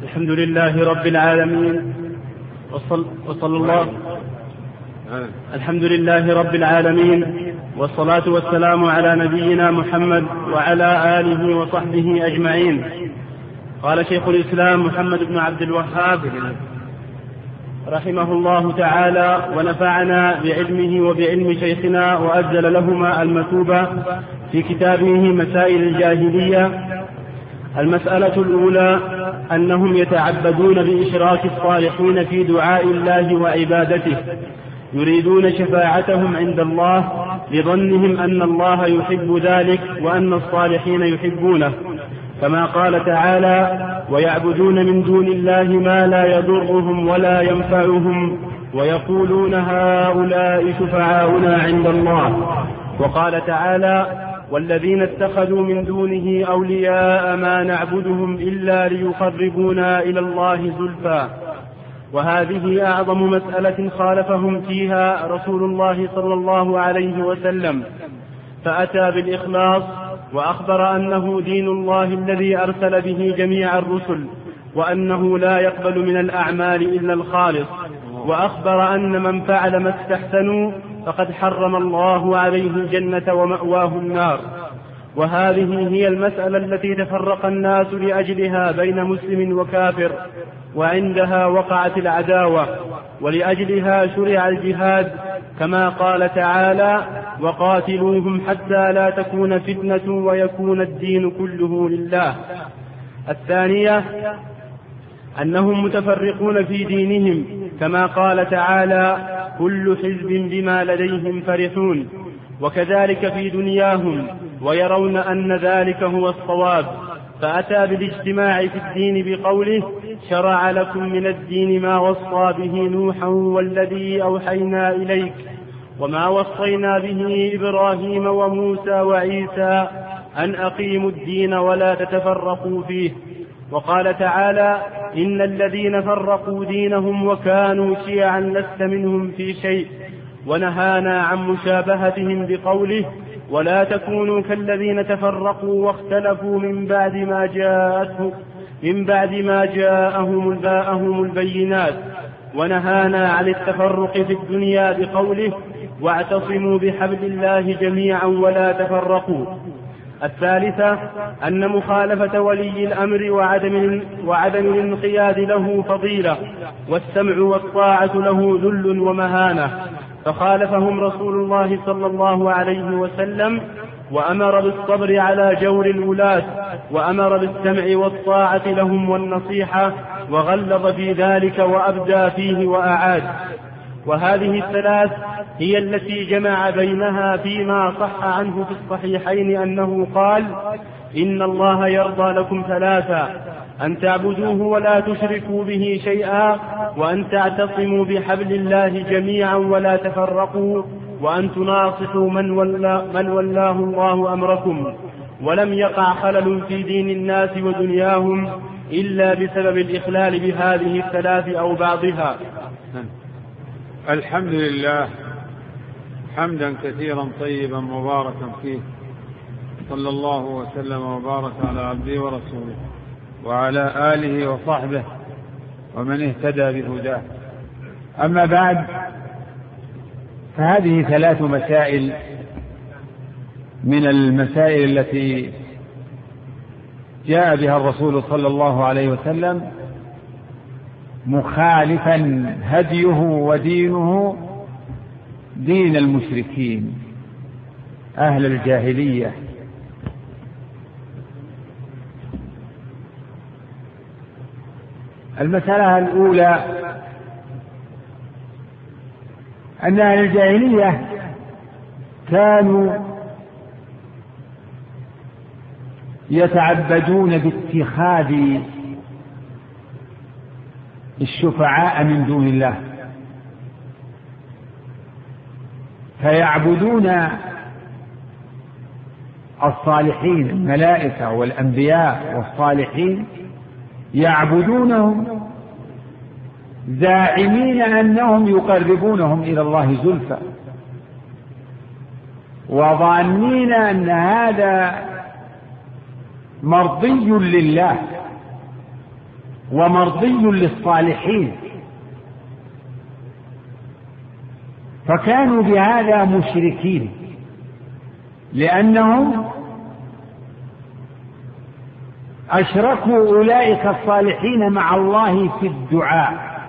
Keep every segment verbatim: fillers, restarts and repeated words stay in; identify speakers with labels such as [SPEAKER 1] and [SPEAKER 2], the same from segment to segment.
[SPEAKER 1] الحمد لله رب العالمين وصل وصلى الله الحمد لله رب العالمين والصلاة والسلام على نبينا محمد وعلى آله وصحبه أجمعين. قال شيخ الإسلام محمد بن عبد الوهاب رحمه الله تعالى ونفعنا بعلمه وبعلم شيخنا وأجزل لهما المثوبة في كتابه مسائل الجاهلية. المسألة الأولى أنهم يتعبدون بإشراك الصالحين في دعاء الله وعبادته، يريدون شفاعتهم عند الله لظنهم أن الله يحب ذلك وأن الصالحين يحبونه، كما قال تعالى: ويعبدون من دون الله ما لا يضرهم ولا ينفعهم ويقولون هؤلاء شفعاؤنا عند الله. وقال تعالى: والذين اتخذوا من دونه أولياء ما نعبدهم إلا ليقربونا إلى الله زلفى. وهذه أعظم مسألة خالفهم فيها رسول الله صلى الله عليه وسلم، فأتى بالإخلاص وأخبر أنه دين الله الذي أرسل به جميع الرسل، وأنه لا يقبل من الأعمال إلا الخالص، وأخبر أن من فعل ما استحسنوا فقد حرم الله عليه الجنة ومأواه النار. وهذه هي المسألة التي تفرق الناس لأجلها بين مسلم وكافر، وعندها وقعت العداوة، ولأجلها شرع الجهاد، كما قال تعالى: وقاتلوهم حتى لا تكون فتنة ويكون الدين كله لله. الثانية أنهم متفرقون في دينهم، كما قال تعالى: كل حزب بما لديهم فرحون. وكذلك في دنياهم، ويرون أن ذلك هو الصواب، فأتى بالاجتماع في الدين بقوله: شرع لكم من الدين ما وصى به نوحا والذي أوحينا إليك وما وصينا به إبراهيم وموسى وعيسى أن أقيموا الدين ولا تتفرقوا فيه. وقال تعالى: إن الذين فرقوا دينهم وكانوا شيعا لست منهم في شيء. ونهانا عن مشابهتهم بقوله: ولا تكونوا كالذين تفرقوا واختلفوا من بعد ما جاءتهم من بعد ما جاءهم جاءهم البينات. ونهانا عن التفرق في الدنيا بقوله: واعتصموا بحبل الله جميعا ولا تفرقوا. الثالثة أن مخالفة ولي الأمر وعدم, وعدم الانقياد له فضيلة، والسمع والطاعة له ذل ومهانة، فخالفهم رسول الله صلى الله عليه وسلم، وأمر بالصبر على جور الولاة، وأمر بالسمع والطاعة لهم والنصيحة، وغلظ في ذلك وأبدى فيه وأعاد. وهذه الثلاث هي التي جمع بينها فيما صح عنه في الصحيحين أنه قال: إن الله يرضى لكم ثلاثا: أن تعبدوه ولا تشركوا به شيئا، وأن تعتصموا بحبل الله جميعا ولا تفرقوا، وأن تناصحوا من, ولا من ولاه الله أمركم. ولم يقع خلل في دين الناس ودنياهم إلا بسبب الإخلال بهذه الثلاث أو بعضها.
[SPEAKER 2] الحمد لله حمدا كثيرا طيبا مباركا فيه، صلى الله وسلم وبارك على عبده ورسوله وعلى آله وصحبه ومن اهتدى بهداه. أما بعد، فهذه ثلاث مسائل من المسائل التي جاء بها الرسول صلى الله عليه وسلم مخالفا هديه ودينه دين المشركين أهل الجاهلية. المسألة الأولى أن أهل الجاهلية كانوا يتعبدون باتخاذ الشفعاء من دون الله، فيعبدون الصالحين الملائكة والأنبياء والصالحين، يعبدونهم زاعمين أنهم يقربونهم إلى الله زلفى، وظانين أن هذا مرضي لله
[SPEAKER 3] ومرضي للصالحين، فكانوا بهذا مشركين، لأنهم أشركوا أولئك الصالحين مع الله في الدعاء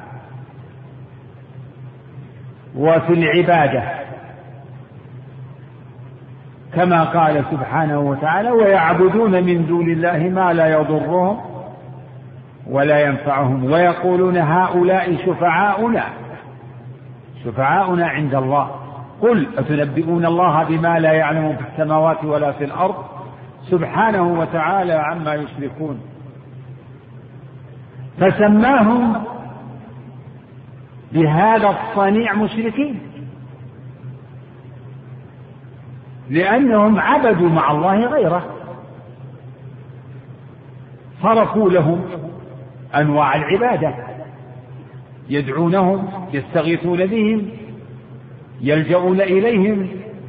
[SPEAKER 3] وفي العبادة، كما قال سبحانه وتعالى: ويعبدون من دون الله ما لا يضرهم ولا ينفعهم ويقولون هؤلاء شفعاؤنا شفعاؤنا عند الله قل أتنبئون الله بما لا يعلم في السماوات ولا في الأرض سبحانه وتعالى عما يشركون. فسماهم بهذا الصنيع مشركين، لأنهم عبدوا مع الله غيره، صرفوا لهم أنواع العبادة، يدعونهم، يستغيثون بهم، يلجؤون إليهم،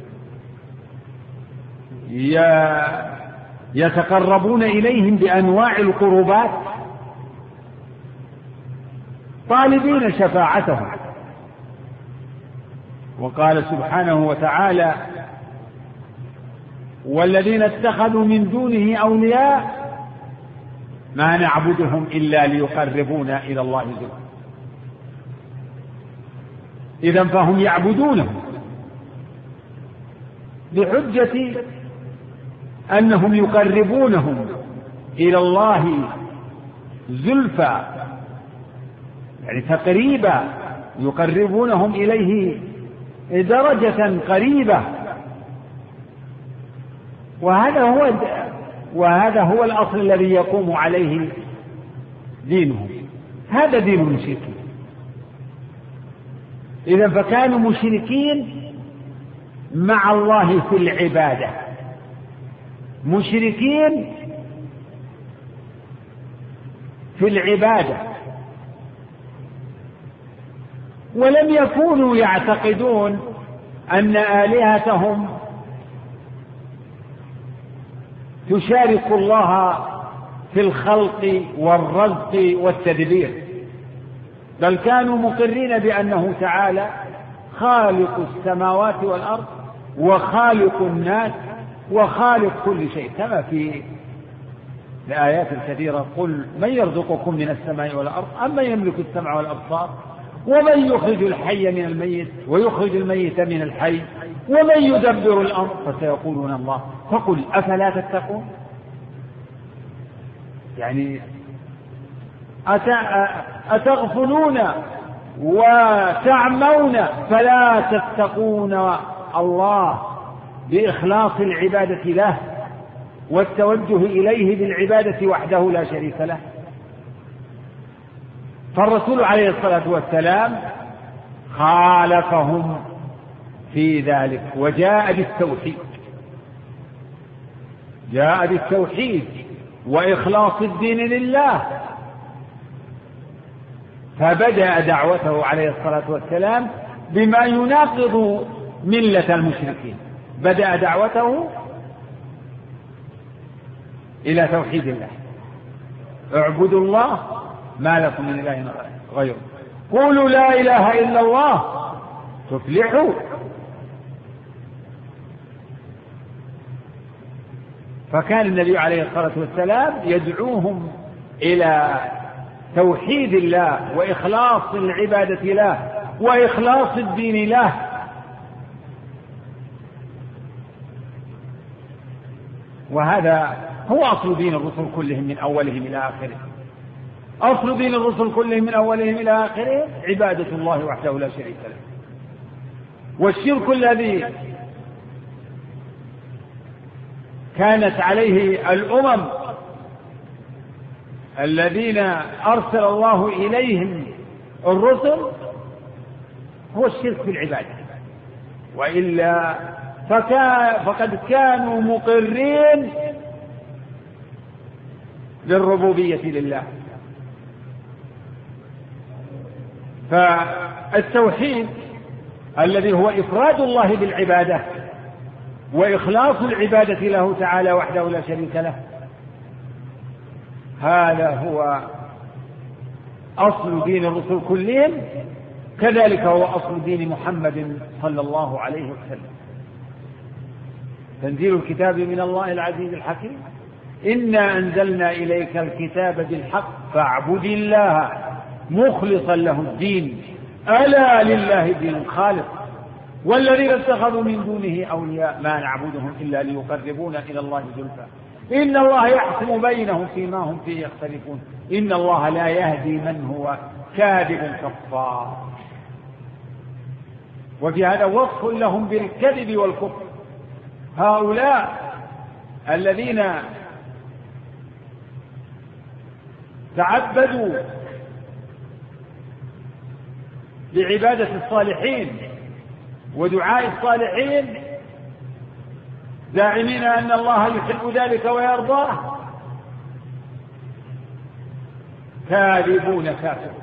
[SPEAKER 3] يتقربون إليهم بأنواع القربات، طالبين شفاعتهم. وقال سبحانه وتعالى: والذين اتخذوا من دونه أولياء ما نعبدهم إلا ليقربونا إلى الله زلفى. إذن فهم يعبدونهم بحجة أنهم يقربونهم إلى الله زلفى، يعني تقريبا، يقربونهم إليه درجة قريبة. وهذا هو وهذا هو الأصل الذي يقوم عليه دينهم، هذا دين المشركين. إذن فكانوا مشركين مع الله في العبادة، مشركين في العبادة، ولم يكونوا يعتقدون أن آلهتهم تشارك الله في الخلق والرزق والتدبير، بل كانوا مقرين بأنه تعالى خالق السماوات والأرض وخالق الناس وخالق كل شيء، كما في الآيات الكثيرة: قل من يرزقكم من السماء والأرض أم من يملك السمع والأبصار ومن يخرج الحي من الميت ويخرج الميت من الحي ومن يدبر الأمر فسيقولون الله فقل أفلا تتقون. يعني أتغفلون وتعمون فلا تتقون الله بإخلاص العبادة له والتوجه إليه بالعبادة وحده لا شريك له. فالرسول عليه الصلاة والسلام خالفهم في ذلك وجاء بالتوحيد، جاء بالتوحيد وإخلاص الدين لله، فبدأ دعوته عليه الصلاة والسلام بما يناقض ملة المشركين، بدأ دعوته إلى توحيد الله: اعبدوا الله ما لكم من إله غيره، قولوا لا إله إلا الله تفلحوا. فكان النبي عليه الصلاة والسلام يدعوهم إلى توحيد الله وإخلاص العبادة له وإخلاص الدين له. وهذا هو أصل دين الرسل كلهم من أولهم إلى آخره، أصل دين الرسل كلهم من أولهم إلى آخره عبادة الله وحده لا شريك له. والشرك الذي كانت عليه الأمم الذين أرسل الله إليهم الرسل هو الشرك في العبادة، وإلا فقد كانوا مقرين للربوبية لله. فالتوحيد الذي هو إفراد الله بالعبادة وإخلاص العبادة له تعالى وحده لا شريك له، هذا هو أصل دين الرسل كلهم، كذلك هو أصل دين محمد صلى الله عليه وسلم. تنزيل الكتاب من الله العزيز الحكيم. إنا أنزلنا إليك الكتاب بالحق فاعبد الله مخلصا له الدين ألا لله الدين الخالص والذين اتخذوا من دونه أولياء ما نعبدهم إلا ليقربونا إلى الله زلفى إن الله يحكم بينهم فيما هم فيه يختلفون إن الله لا يهدي من هو كاذب كفار. وفي هذا وصف لهم بالكذب والكفر. هؤلاء الذين تعبدوا بعبادة الصالحين ودعاء الصالحين زاعمين أن الله يحب ذلك ويرضاه كاذبون كافرون.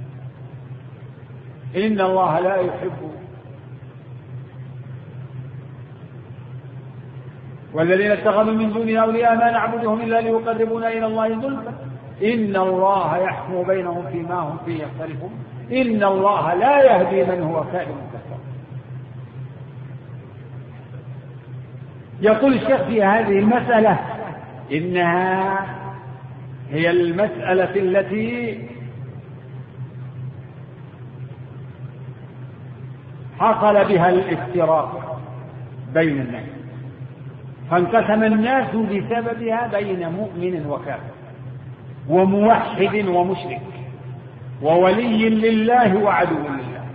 [SPEAKER 3] إن الله لا يحب والذين اتخذوا من دونه أولياء ما نعبدهم إلا ليقربونا إلى الله زلفى إن الله يحكم بينهم فيما هم فيه يختلفون إن الله لا يهدي من هو كاذب كفار. يقول الشيخ في هذه المسألة إنها هي المسألة التي حصل بها الافتراق بين الناس، فانقسم الناس بسببها بين مؤمن وكافر وموحد ومشرك وولي لله وعدو لله.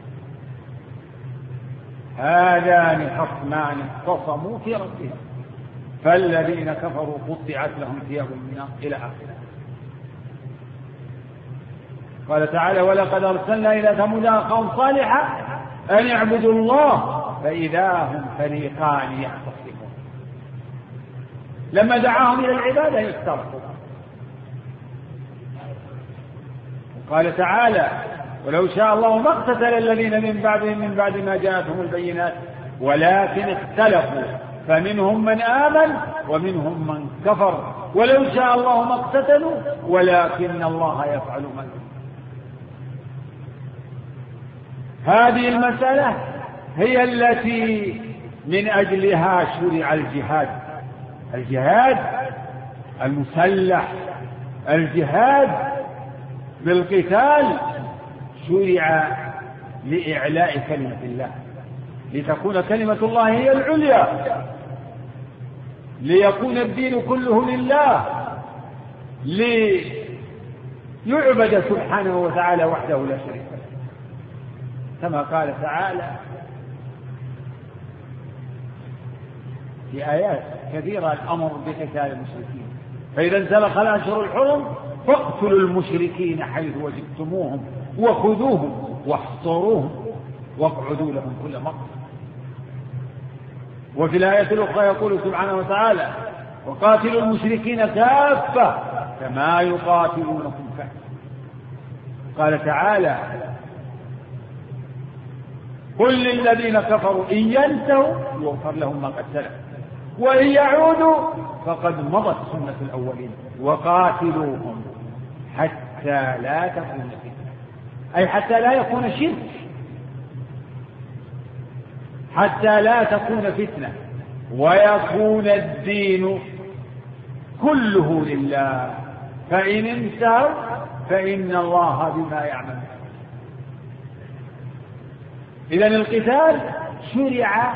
[SPEAKER 3] هذان خصمان اختصموا في ربهم فالذين كفروا قطعت لهم ثياب من نار إلى آخره. قال تعالى ولقد أرسلنا إلى ثمود أخاهم صالحا أن اعبدوا الله فإذا هم فريقان يختصمون. لما دعاهم إلى العبادة افترقوا. قال تعالى ولو شاء الله ما اقتتل الذين من بعدهم من بعد ما جاءتهم البينات ولكن اختلفوا فمنهم من آمن ومنهم من كفر ولو شاء الله ما اقتتلوا ولكن الله يفعل ما يريد. هذه المسألة هي التي من أجلها شرع الجهاد. الجهاد المسلح الجهاد بالقتال شرع لإعلاء كلمة الله لتكون كلمة الله هي العليا ليكون الدين كله لله ليعبد سبحانه وتعالى وحده لا شريك له كما قال تعالى في آيات كثيرة الأمر بقتال المشركين فإذا انسلخ الأشهر الحرم فاقتلوا المشركين حيث وجدتموهم وخذوهم واحصروهم واقعدوا لهم كل مقصد. وفي الآية الأخرى يقول سبحانه وتعالى وقاتلوا المشركين كافة كما يقاتلونكم كافة. قال تعالى قل للذين كفروا إن ينتهوا يغفر لهم ما قد سلف وإن يعودوا فقد مضت سنة الأولين وقاتلوهم حتى لا تكون فتنة أي حتى لا يكون شرك حتى لا تكون فتنة ويكون الدين كله لله فإن انتهوا فإن الله بما يعمل. إذن القتال شرع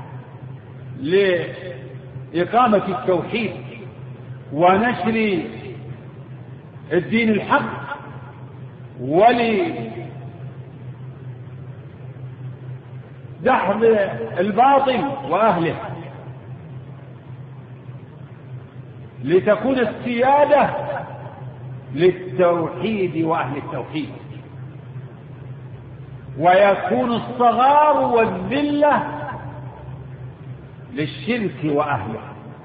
[SPEAKER 3] لإقامة التوحيد ونشر الدين الحق ولدحض الباطل وأهله لتكون السيادة للتوحيد وأهل التوحيد ويكون الصغار والذلة للشرك وأهله.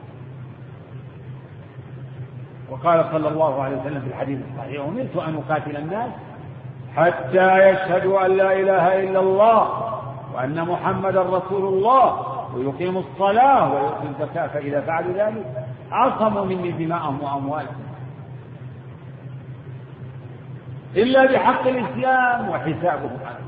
[SPEAKER 3] وقال صلى الله عليه وسلم في الحديث الصحيح أمرت أن أقاتل الناس حتى يشهدوا أن لا إله إلا الله وأن محمدا رسول الله ويقيموا الصلاة ويؤتوا الزكاة فإذا فعلوا ذلك عصموا مني دماءهم وأموالهم. إلا بحق الإسلام وحسابه عنه.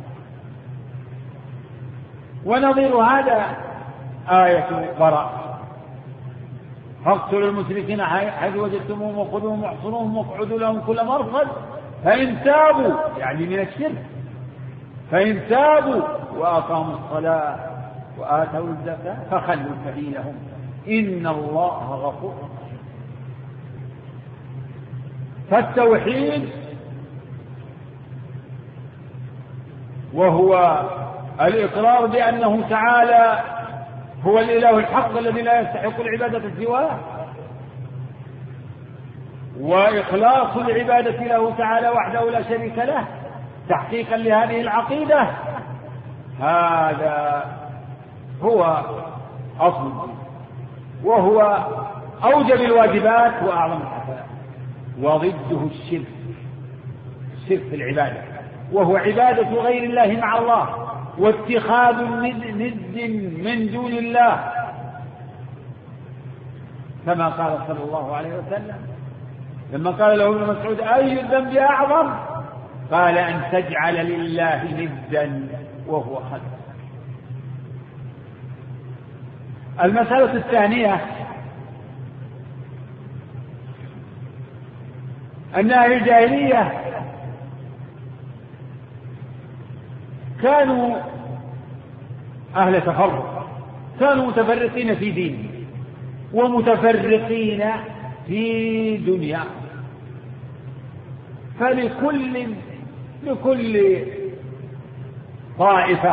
[SPEAKER 3] ونظير هذا آية براء: فاقتلوا المشركين حيث وجدتموهم وخذوهم واحصروهم واقعدوا لهم كل مرصد فإن تابوا، يعني من الشرك، فإن تابوا وأقاموا الصلاة وآتوا الزكاة فخلوا سبيلهم إن الله غفور رحيم. فالتوحيد وهو الإقرار بأنه تعالى هو الإله الحق الذي لا يستحق العبادة سواه، وإخلاص العبادة له تعالى وحده لا شريك له تحقيقا لهذه العقيدة، هذا هو أصل الدين، وهو أوجب الواجبات وأعظم الحسنات، وضده الشرك، الشرك في العبادة، وهو عبادة غير الله مع الله واتخاذ ند من دون الله، كما قال صلى الله عليه وسلم لما قال له ابن مسعود: أي الذنب أعظم؟ قال: أن تجعل لله ندا وهو خلقك. المسألة الثانية أن أهل الجاهلية كانوا أهل تفرق، كانوا متفرقين في دينهم ومتفرقين في دنيا، فلكل لكل طائفة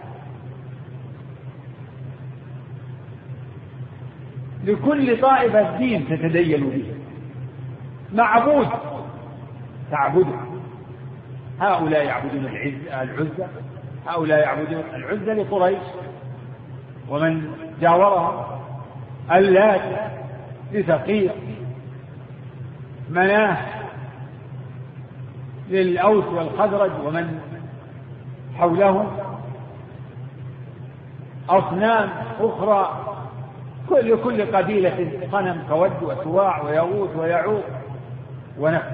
[SPEAKER 3] لكل طائفة دين تتدين به، معبود تعبده. هؤلاء يعبدون العزة، هؤلاء يعبدون العزة لقريش ومن جاورها، اللات لثقيف، مناه للأوس والخزرج ومن حولهم، أصنام أخرى لكل قبيلة صنم كود وسواع ويغوث ويعوق ونفس.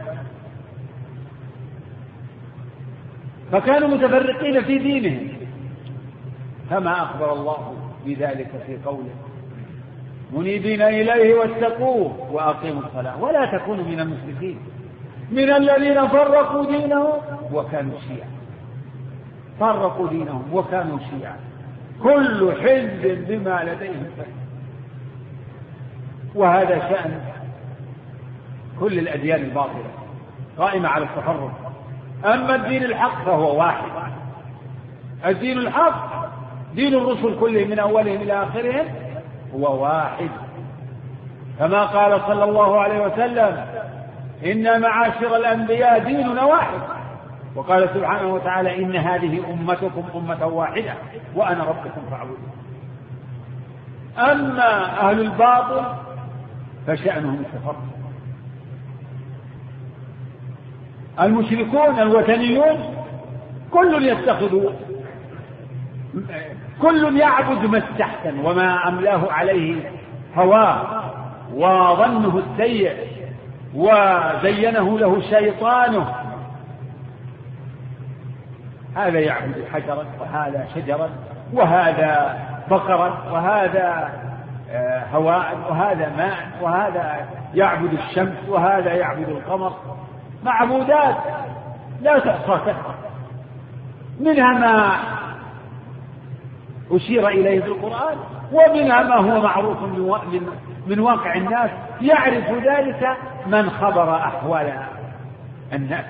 [SPEAKER 3] فكانوا متفرقين في دينهم، كما أخبر الله بذلك في قوله: منيبين إليه واتقوه وأقيموا الصلاة ولا تكونوا من المشركين من الذين فرقوا دينهم وكانوا شيعا. فرقوا دينهم وكانوا شيعا، كل حزب بما لديهم فرق. وهذا شأن كل الأديان الباطلة قائمة على التفرق. أما الدين الحق فهو واحد. الدين الحق دين الرسل كلهم من أولهم إلى آخرهم هو واحد، كما قال صلى الله عليه وسلم: إن معاشر الأنبياء ديننا واحد. وقال سبحانه وتعالى: إن هذه أمتكم أمة واحدة وأنا ربكم فاعبدون. أما أهل الباطل فشأنهم التفرق. المشركون الوثنيون كل يتخذ كل يعبد ما استحسن وما أملاه عليه هواه وظنه السيء وزينه له شيطانه. هذا يعبد حجرا وهذا شجرا وهذا بقرا وهذا هواء وهذا ماء وهذا يعبد الشمس وهذا يعبد القمر. معبودات لا تحصى كثرة، منها ما أشير إليه في القرآن ومنها ما هو معروف من واقع الناس، يعرف ذلك من خبر أحوال الناس.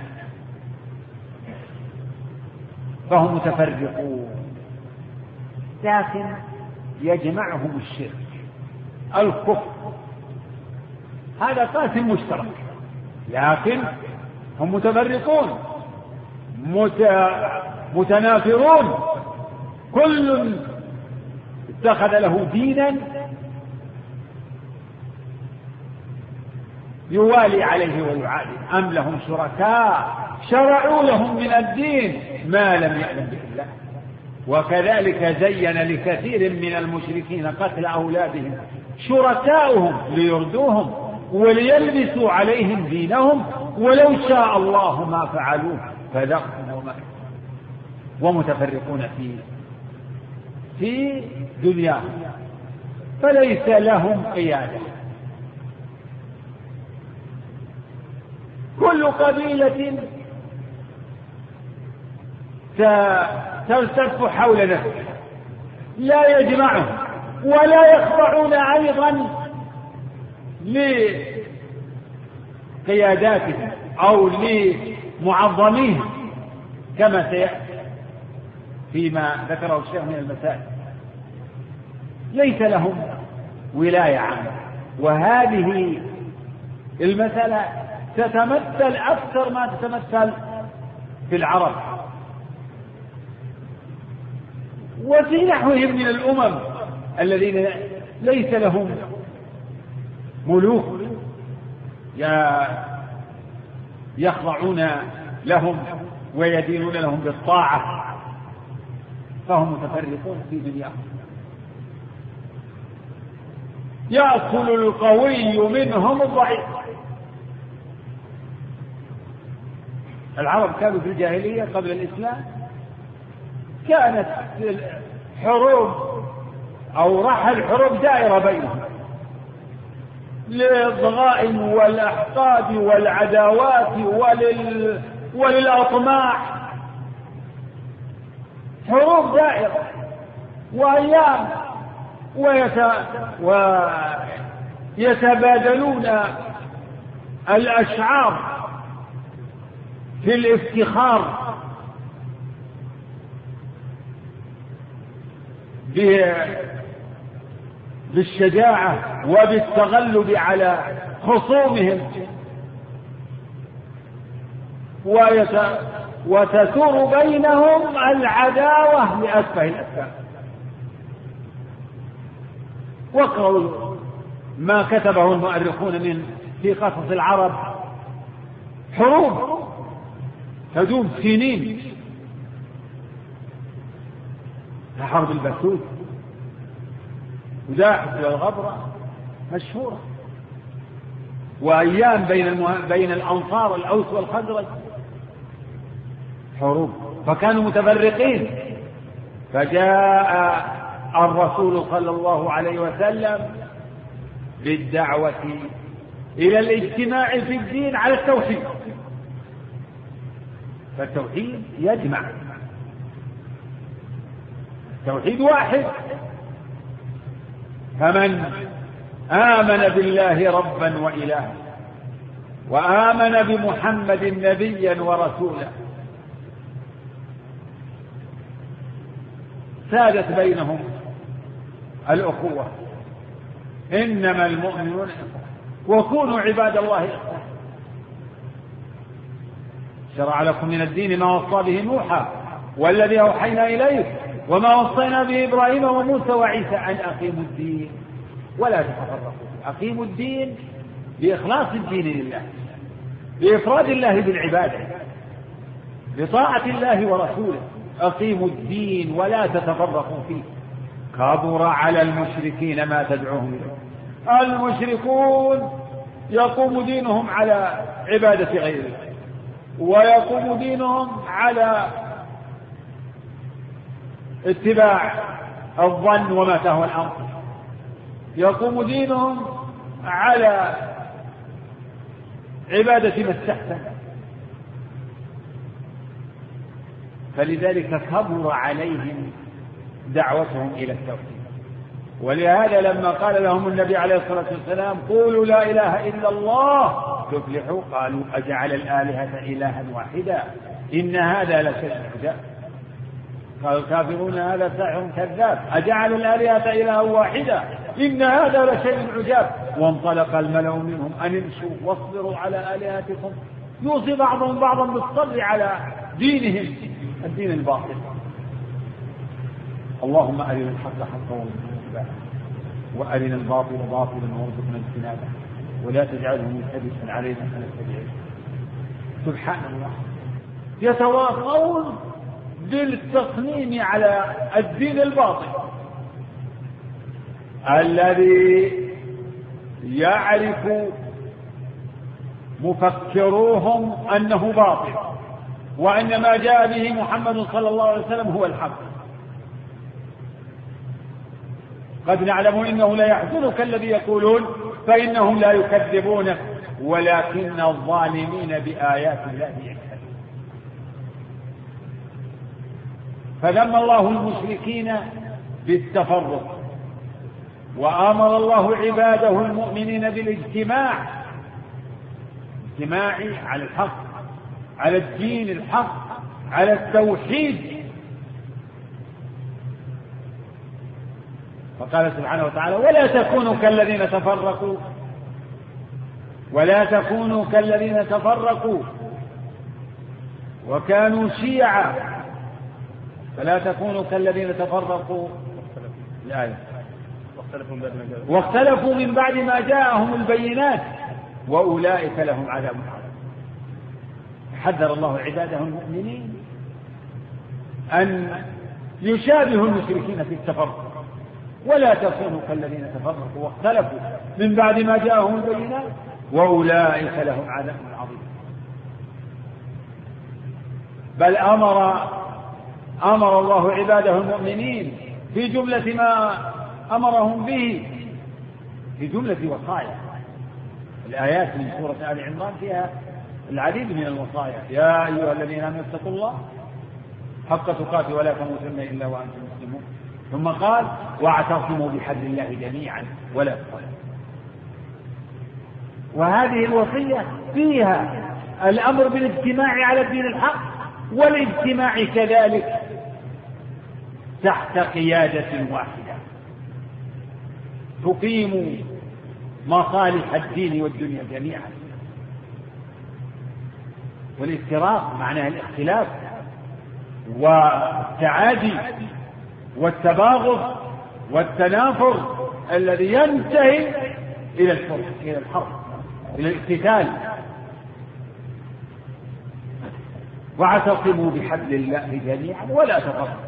[SPEAKER 3] فهم متفرقون، لكن يجمعهم الشرك الكفر، هذا قاسم مشترك، لكن هم متفرقون متنافرون، كل اتخذ له دينا يوالي عليه ويعادي. أم لهم شركاء شرعوا لهم من الدين ما لم يأذن به الله. وكذلك زين لكثير من المشركين قتل أولادهم شركاؤهم ليردوهم وليلبسوا عليهم دينهم ولو شاء الله ما فعلوه فذرهم وما ومتفرقون في في دنياهم فليس لهم قيادة. كل قبيلة تلتف حول نفسها لا يجمعهم ولا يخضعون أيضا لقياداتهم أو لمعظميهم كما سيأتي فيما ذكره الشيخ من المسائل. ليس لهم ولاية عامة. وهذه المسألة تتمثل أكثر ما تتمثل في العرب وفي نحوهم من الأمم الذين ليس لهم ملوك يخضعون لهم ويدينون لهم بالطاعة، فهم متفرقون في دنياهم. يأكل القوي منهم الضعيف. العرب كانوا في الجاهلية قبل الإسلام كانت حروب أو رحى الحروب دائرة بينهم للضغائن والأحقاد والعداوات ولل... وللأطماع، حروب دائرة وأيام ويت... ويتبادلون الأشعار في الافتخار بالشجاعة وبالتغلب على خصومهم، ويت... وتثور بينهم العداوة لأسفه الأسباب. واقرأوا ما كتبه المؤرخون من في قصص العرب، حروب تدوم سنين كحرب البسوس وداحس والغبرة مشهورة، وأيام بين المه... بين الأنصار الأوس والخزرج حروب، فكانوا متفرقين. فجاء الرسول صلى الله عليه وسلم بالدعوة إلى الاجتماع في الدين على التوحيد، فالتوحيد يجمع، التوحيد واحد. فمن آمن بالله ربا وإلها وآمن بمحمد نبيا ورسولا سادت بينهم الأخوة. إنما المؤمنون وكونوا عباد الله إخوة. شرع لكم من الدين ما وصى به نوحا والذي أوحينا إليك وما وصينا به إبراهيم وموسى وعيسى أن أقيموا الدين ولا تتفرقوا. أقيموا الدين بإخلاص الدين لله، بإفراد الله بالعبادة، بطاعة الله ورسوله. أقيموا الدين ولا تتفرقوا فيه. كبر على المشركين ما تدعوهم إليه. المشركون يقوم دينهم على عبادة غير الله، ويقوم دينهم على اتباع الظن وما تهوى الأنفس، يقوم دينهم على عبادة ما استحسن. فلذلك كبر عليهم دعوتهم إلى التوحيد. ولهذا لما قال لهم النبي عليه الصلاة والسلام قولوا لا إله إلا الله تفلحوا، قالوا أجعل الآلهة إلها واحدا إن هذا لشيء عجاب. قال الكافرون هذا ساحر كذاب أجعل الآلهة إلها واحدا إن هذا لشيء عجاب. وانطلق الملأ منهم أن امشوا واصبروا على آلهتكم يوصي بعضهم بعضا بالصبر على دينهم الدين الباطل. اللهم أرنا الحق حقا وارزقنا اتباعه وأرنا الباطل باطلا وارزقنا اجتنابه ولا تجعله ملتبسا علينا فنتبعه. سبحان الله، يتواصون بالتصميم على الدين الباطل الذي يعرف مفكروهم أنه باطل، وأن ما جاء به محمد صلى الله عليه وسلم هو الحق. قد نعلم إنه لا يحزنك الذي يقولون فإنهم لا يكذبونك ولكن الظالمين بآيات الله يجحدون. فذم الله المشركين بالتفرق، وآمر الله عباده المؤمنين بالاجتماع، اجتماع على الحق، على الدين الحق، على التوحيد. فقال سبحانه وتعالى: ولا تكونوا كالذين تفرقوا ولا تكونوا كالذين تفرقوا وكانوا شيعا. فلا تكونوا كالذين تفرقوا الآية واختلفوا من بعد ما جاءهم البينات وأولئك لهم عذاب عظيم. حذر الله عباده المؤمنين أن يشابهوا المشركين في التفرق. ولا تكونوا كالذين تفرقوا واختلفوا من بعد ما جاءهم البينات وأولئك لهم عذاب عظيم. بل أمر أمر الله عباده المؤمنين في جملة ما أمرهم به، في جملة وصايا. الآيات من سورة آل عمران فيها العديد من الوصايا: يا أيها الذين آمنوا اتقوا الله حق تقاته ولا تموتن إلا وأنتم مسلمون. ثم قال: واعتصموا بحبل الله جميعا ولا تفرقوا. وهذه الوصية فيها الأمر بالاجتماع على الدين الحق، والاجتماع كذلك تحت قيادة واحدة تقيم مصالح الدين والدنيا جميعا. والافتراق معناه الاختلاف والتعادي والتباغض والتنافر الذي ينتهي إلى الحرب إلى الحرب إلى الاقتتال. واعتصموا بحبل الله جميعا ولا تفرقوا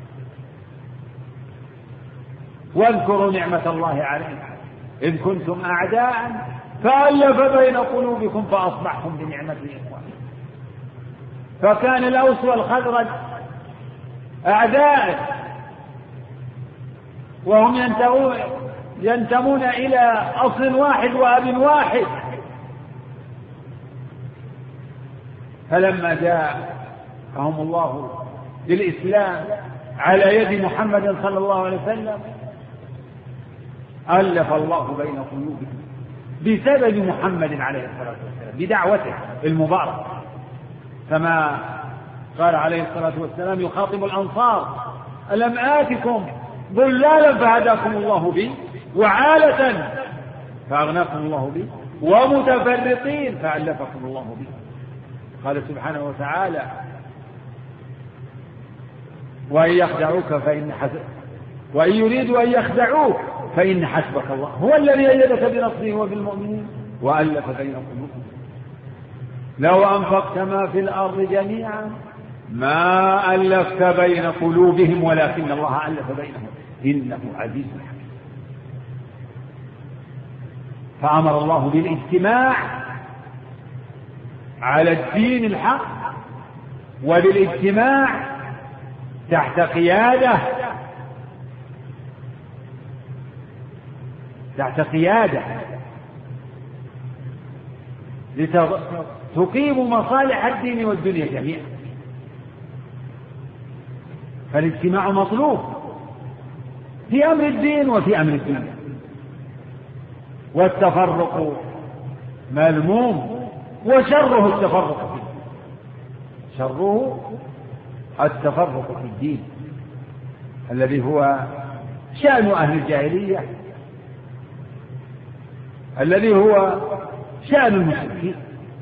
[SPEAKER 3] واذكروا نعمة الله عليكم إذ كنتم أعداء فألف بين قلوبكم فأصبحتم بنعمته إخوانا. فكان الأوس والخزرج أعداء وهم ينتمون ينتمون إلى أصل واحد وأب واحد. فلما جاءهم الله بالإسلام على يد محمد صلى الله عليه وسلم ألف الله بين قلوبهم بسبب محمد عليه الصلاة والسلام بدعوته المباركة، كما قال عليه الصلاة والسلام يخاطب الأنصار: ألم آتكم ضلالا فهداكم الله بي، وعالة فأغناكم الله بي، ومتفرقين فألفكم الله بي. قال سبحانه وتعالى: وإن يخدعوك فإن حسبك وإن يريدوا أن يخدعوك فإن حسبك الله هو الذي أيدك بنصره وبالمؤمنين وألف بين قلوبهم لو أنفقت ما في الأرض جميعا ما ألفت بين قلوبهم ولكن الله ألف بينهم إنه عزيز حكيم. فأمر الله بالاجتماع على الدين الحق وبالاجتماع تحت قيادة تحت قيادة لتقيم مصالح الدين والدنيا جميعا. فالاجتماع مطلوب في أمر الدين وفي أمر الدنيا، والتفرق مذموم وشره التفرق فيه، شره التفرق في الدين الذي هو شأن أهل الجاهلية، الذي هو شأن المشركين.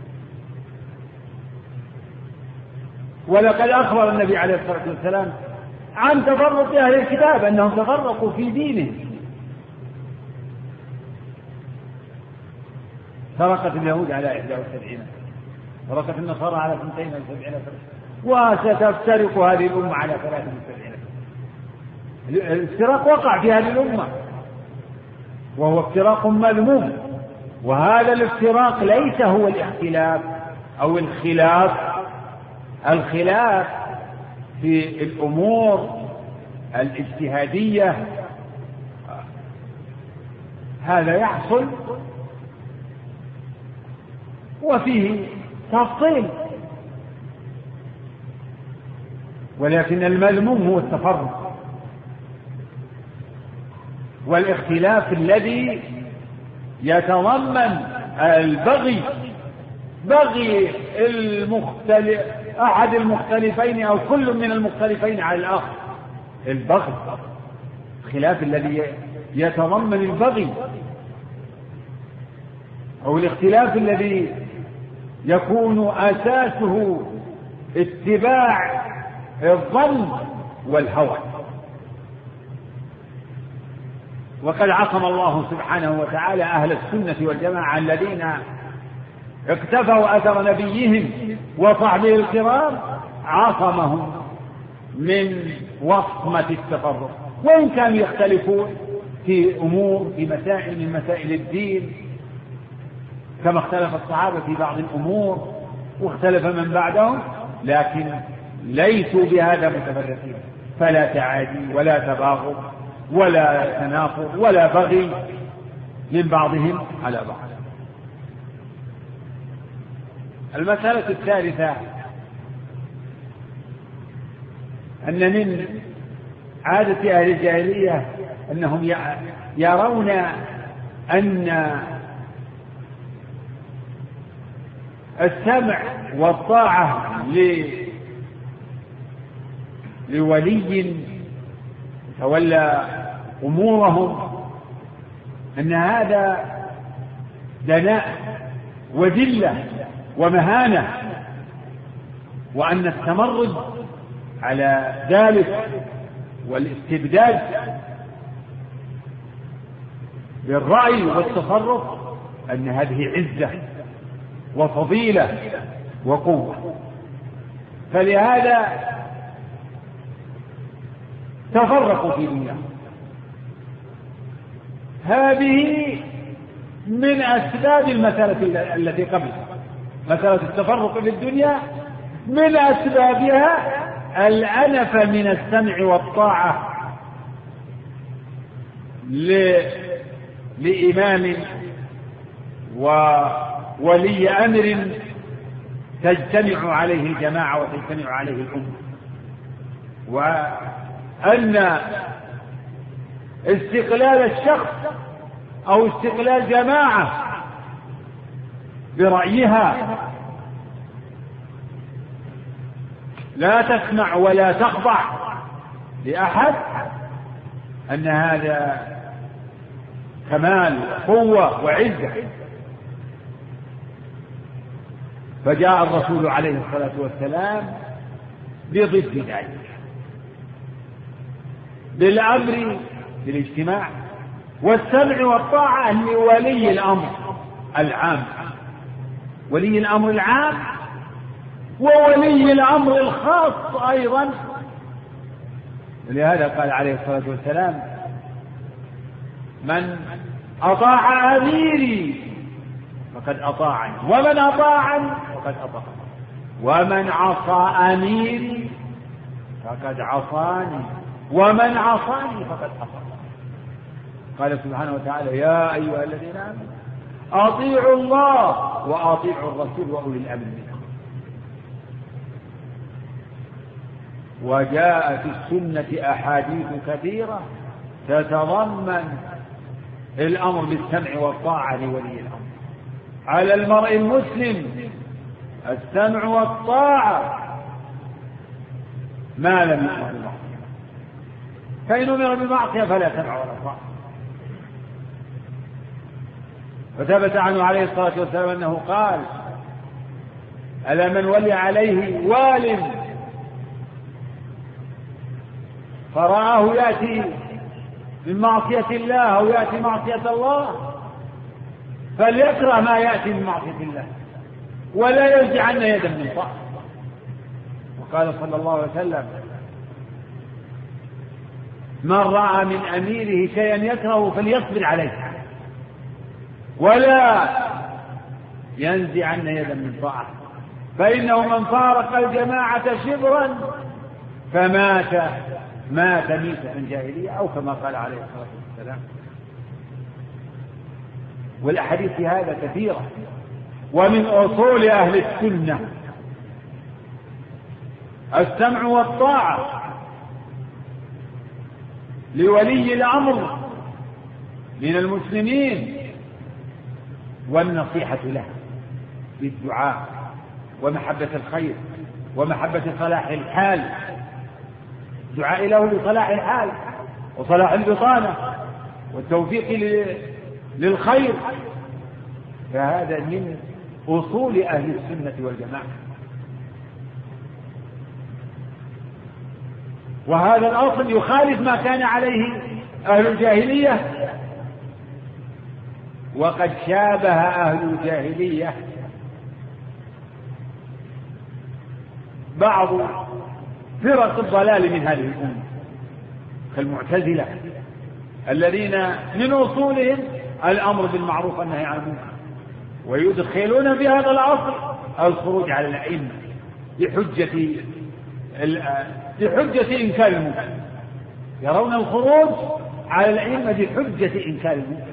[SPEAKER 3] ولقد أخبر النبي عليه الصلاة والسلام عن تفرق أهل الكتاب أنهم تفرقوا في دينهم. فرقت اليهود على إحدى وسبعين، فرقت النصارى على اثنتين وسبعين فرقة، وستفترق هذه الأمة على ثلاث وسبعين. الافتراق وقع في هذه الأمة وهو افتراق مذموم وهذا الافتراق ليس هو الاختلاف أو الخلاف. الخلاف في الأمور الاجتهادية هذا يحصل وفيه تفصيل، ولكن المذموم هو التفرق والاختلاف الذي يتضمن البغي، بغي المختلف أحد المختلفين أو كل من المختلفين على الآخر. البغي الخلاف الذي يتضمن البغي، أو الاختلاف الذي يكون أساسه اتباع الظن والهوى. وقد عصم الله سبحانه وتعالى أهل السنة والجماعة الذين اقتفوا أثر نبيهم وصحبه الكرام، عصمهم من وصمة التفرق، وإن كانوا يختلفون في أمور في مسائل من مسائل الدين، كما اختلف الصحابة في بعض الأمور واختلف من بعدهم، لكن ليسوا بهذا متفرقين. فلا تعادي ولا تباغض ولا تنافر ولا بغي من بعضهم على بعض. المسألة الثالثة أن من عادة أهل الجاهلية أنهم يرون أن السمع والطاعة لولي تولى أمورهم أن هذا دناء وذلة ومهانة، وأن التمرد على ذلك والاستبداد بالرأي والتصرف أن هذه عزة وفضيلة وقوة. فلهذا تفرقوا في دنيا. هذه من أسباب المسألة التي قبلها، مسألة التفرق في الدنيا من أسبابها الأنف من السمع والطاعة لإمام وولي أمر تجتمع عليه الجماعة وتجتمع عليه الأمة، وأن استقلال الشخص أو استقلال جماعة برأيها لا تسمع ولا تخضع لأحد، أن هذا كمال قوة وعزة. فجاء الرسول عليه الصلاة والسلام بضد ذلك، بالأمر بالاجتماع والسمع والطاعة لولي الأمر العام، ولي الأمر العام وولي الأمر الخاص أيضا. لهذا قال عليه الصلاة والسلام: من أطاع أميري فقد أطاعني، ومن أطاعني فقد أطاعني، ومن عصى أميري فقد عصاني، ومن عصاني فقد عصاني. قال سبحانه وتعالى: يا أيها الذين آمنوا أطيعوا الله وأطيعوا الرسول وأولي الأمر منكم. وجاء في السنة أحاديث كثيرة تتضمن الأمر بالسمع والطاعة لولي الأمر. على المرء المسلم السمع والطاعة ما لم يأمر بالمعصية، فإن أمر بالمعصية فلا سمع ولا طاعة. وثبت عنه عليه الصلاة والسلام أنه قال: ألا من ولي عليه وال فرآه يأتي من معصية الله أو يأتي معصية الله فليكره ما يأتي من معصية الله ولا يرجعن يدا من طاعة. وقال صلى الله عليه وسلم: من رأى من أميره شيئا يكره فليصبر عليه، ولا ينزعن يدا من طاعة، فإنه من فارق الجماعة شبرا فمات مات ميتة جاهلية، أو كما قال عليه الصلاة والسلام. والأحاديث في هذا كثيرة. ومن أصول أهل السنة السمع والطاعة لولي الأمر من المسلمين، والنصيحة له بالدعاء ومحبة الخير ومحبة صلاح الحال، دعاء له لصلاح الحال وصلاح البطانة والتوفيق للخير. فهذا من أصول أهل السنة والجماعة. وهذا الأصل يخالف ما كان عليه أهل الجاهلية، وقد شابه أهل الجاهلية بعض فرق الضلال من هذه الأمة كالمعتزلة الذين من أصولهم الأمر بالمعروف والنهي عن المنكر، ويدخلون في هذا الأصل الخروج على الأئمة بحجة بحجة إنكار المنكر، يرون الخروج على الأئمة بحجة إنكار المنكر،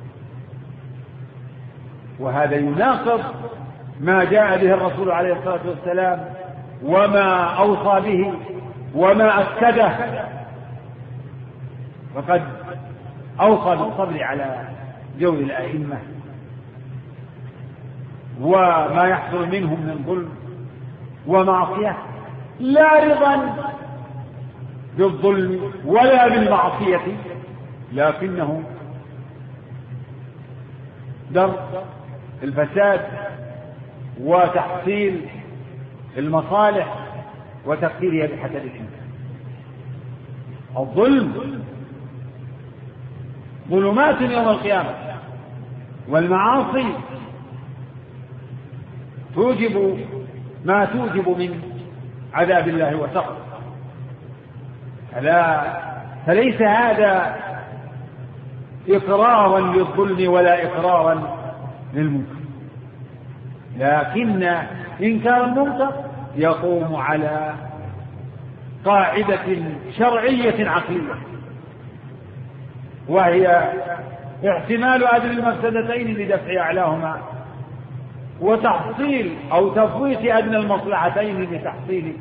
[SPEAKER 3] وهذا يناقض ما جاء به الرسول عليه الصلاة والسلام وما أوصى به وما أكده. فقد أوصى بالصبر على جور الأئمة وما يحصل منهم من ظلم ومعصية، لا رضا بالظلم ولا بالمعصية، لكنه درء الفساد وتحصيل المصالح وتقديرها بحسب الإمكان. الظلم ظلمات يوم القيامة، والمعاصي توجب ما توجب من عذاب الله وسخطه. فلا فليس هذا إقرارا للظلم ولا إقرارا للمنكر، لكن إنكار المنكر يقوم على قاعدة شرعية عقلية، وهي احتمال أدنى المفسدتين لدفع أعلاهما، وتحصيل أو تفويت أدنى المصلحتين لتحصيل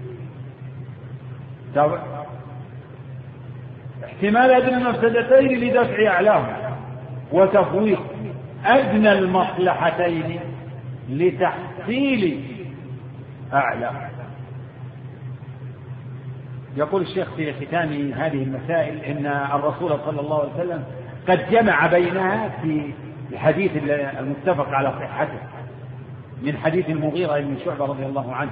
[SPEAKER 3] احتمال أدنى المفسدتين لدفع أعلاهما، وتفويت أدنى المصلحتين لتحصيل أعلى. يقول الشيخ في ختام هذه المسائل إن الرسول صلى الله عليه وسلم قد جمع بينها في الحديث المتفق على صحته من حديث المغيرة بن شعبة رضي الله عنه،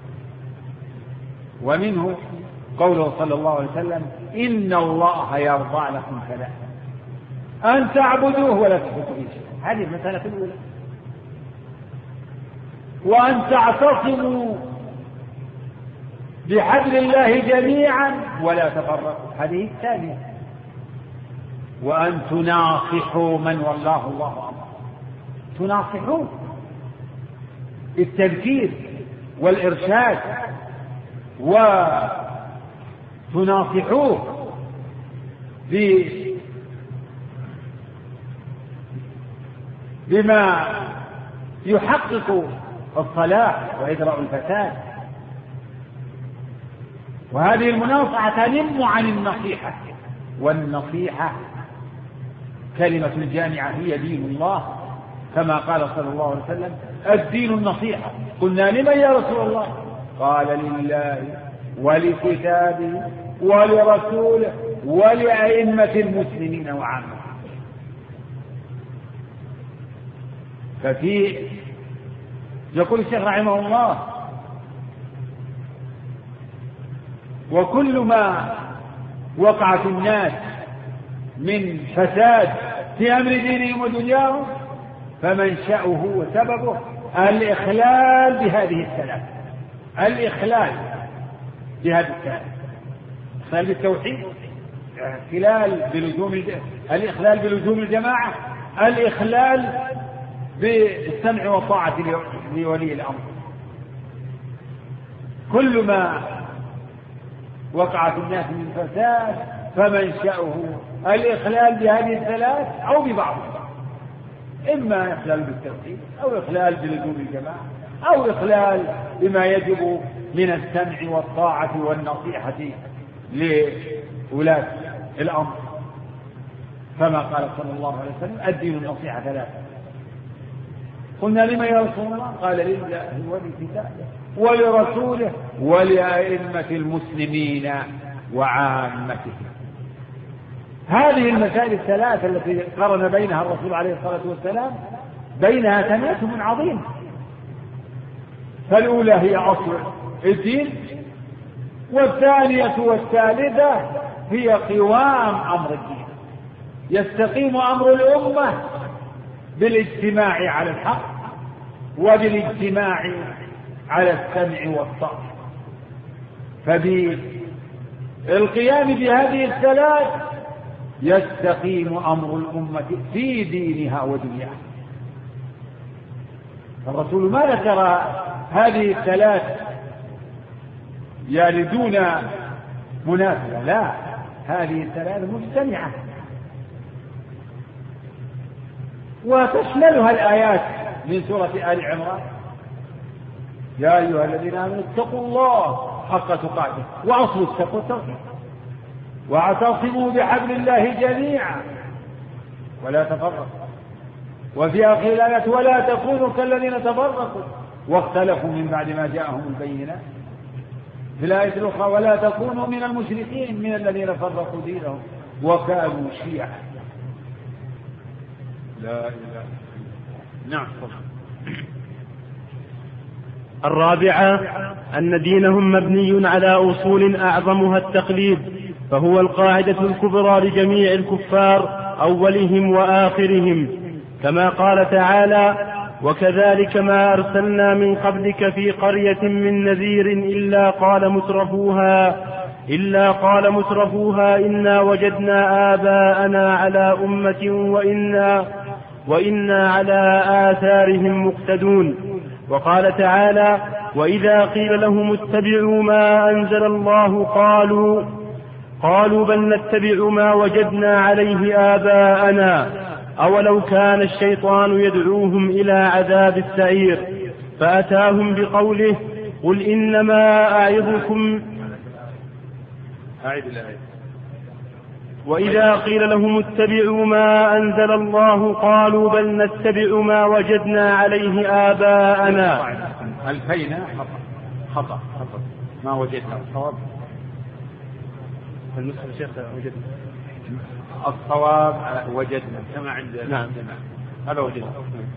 [SPEAKER 3] ومنه قوله صلى الله عليه وسلم: إن الله يرضى لكم ثلاثة: أن تعبدوه ولا تشركوا به شيئا، هذه المسألة الأولى، وأن تعتصموا بحبل الله جميعا ولا تفرقوا، هذه الثانية، وأن تناصحوا من والله الله أمر، تناصحوه بالتذكير والإرشاد، وتناصحوه بما يحقق الصلاح وإدراء الفساد. وهذه المناصحة تنم عن النصيحة، والنصيحة كلمة جامعة هي دين الله، كما قال صلى الله عليه وسلم: الدين النصيحة. قلنا: لمن يا رسول الله؟ قال: لله ولكتابه ولرسوله ولأئمة المسلمين وعامة. ففي يقول الشيخ رحمه الله: وكل ما وقع في الناس من فساد في أمر دينهم ودنياهم فمنشأه وسببه الإخلال بهذه الثلاث، الإخلال بهذه الثلاث: الإخلال بالتوحيد، الإخلال بلزوم الإخلال بلزوم الجماعة، الإخلال بالسمع والطاعة لولي الأمر. كل ما وقع في الناس من فساد فمنشأه الإخلال بهذه الثلاث أو ببعضها، إما إخلال بالتوحيد أو إخلال بلزوم الجماعة أو إخلال بما يجب من السمع والطاعة والنصيحة لولاة الأمر، كما قال صلى الله عليه وسلم: الدين النصيحة ثلاثة. قلنا: لمن يا رسول الله؟ قال: لله ولكتابه ولرسوله ولأئمة المسلمين وعامتهم. هذه المسائل الثلاث التي قرن بينها الرسول عليه الصلاة والسلام بينها تناسب عظيم. فالأولى هي أصل الدين، والثانية والثالثة هي قوام أمر الدين. يستقيم أمر الأمة بالاجتماع على الحق وبالاجتماع على السمع والطاعة. فبالقيام بهذه الثلاث يستقيم أمر الأمة في دينها ودنياها. الرسول ما ذكر هذه الثلاث يعني دون منافسة، لا، هذه الثلاث مجتمعة وتشملها الآيات من سورة آل عمران: يا أيها الذين آمنوا اتقوا الله حق تقاته، وأصل التقوى التوحيد، واعتصموا بحبل الله جميعا ولا تفرقوا. وفي آخر الآية: ولا تكونوا كالذين تفرقوا واختلفوا من بعد ما جاءهم البينات. في الآية الأخرى: ولا تكونوا من المشركين من الذين فرقوا دينهم وكانوا شيعا. لا إله إلا الله. نعم.
[SPEAKER 1] الرابعة أن دينهم مبني على أصول أعظمها التقليد، فهو القاعدة الكبرى لجميع الكفار أولهم وآخرهم، كما قال تعالى: وكذلك ما أرسلنا من قبلك في قرية من نذير إلا قال مترفوها إلا قال مترفوها إنا وجدنا آباءنا على أمة وإنا وإنا على آثارهم مقتدون. وقال تعالى: وإذا قيل لهم اتبعوا ما أنزل الله قالوا قالوا بل نتبع ما وجدنا عليه آباءنا أولو كان الشيطان يدعوهم إلى عذاب السعير. فأتاهم بقوله: قل إنما أعظكم وإذا قيل لهم اتبعوا ما أنزل الله قالوا بل نتبع ما وجدنا عليه آباءنا.
[SPEAKER 3] الفينا خطأ خطأ خطأ ما وجدنا. الصواب
[SPEAKER 1] النسخة الشيخ وجدنا،
[SPEAKER 3] الصواب وجدنا كما عندنا.
[SPEAKER 1] نعم
[SPEAKER 3] هذا وجدنا.